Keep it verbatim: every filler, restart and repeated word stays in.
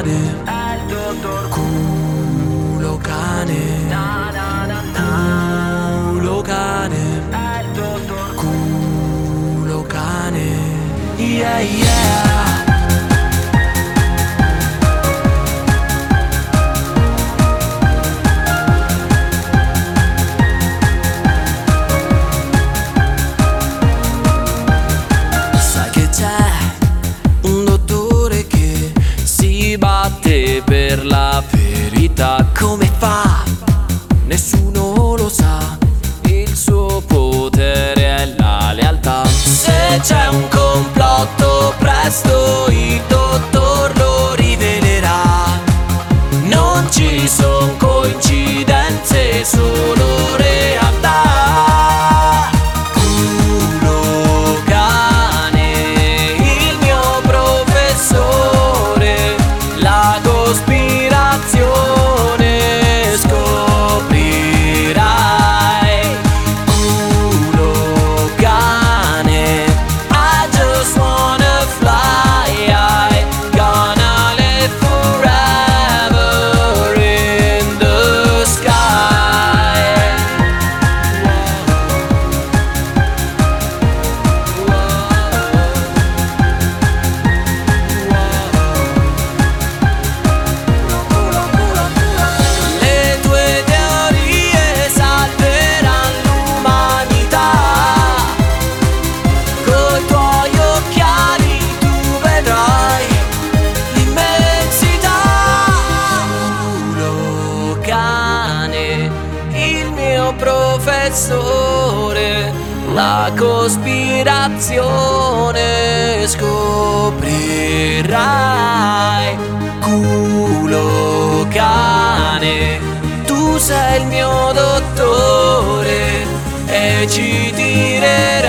cane, culo cane, culo cane, culo cane, yeah yeah. Batte per la verità, come fa? Nessuno lo sa, il suo potere è la lealtà. Se c'è un complotto presto il dottor lo rivelerà. Non ci son coincidenze, solo realtà. Culo cane, il mio professore, la cospirazione scoprirai. Culo cane, I just wanna fly, I gonna live forever in the sky. Le tue teorie salveranno l'umanità. Coi tuoi occhiali tu vedrai l'immensità. Culo cane, il mio professore, la cospirazione scoprirai. Culo cane, tu sei il mio dottore e ci tirerai.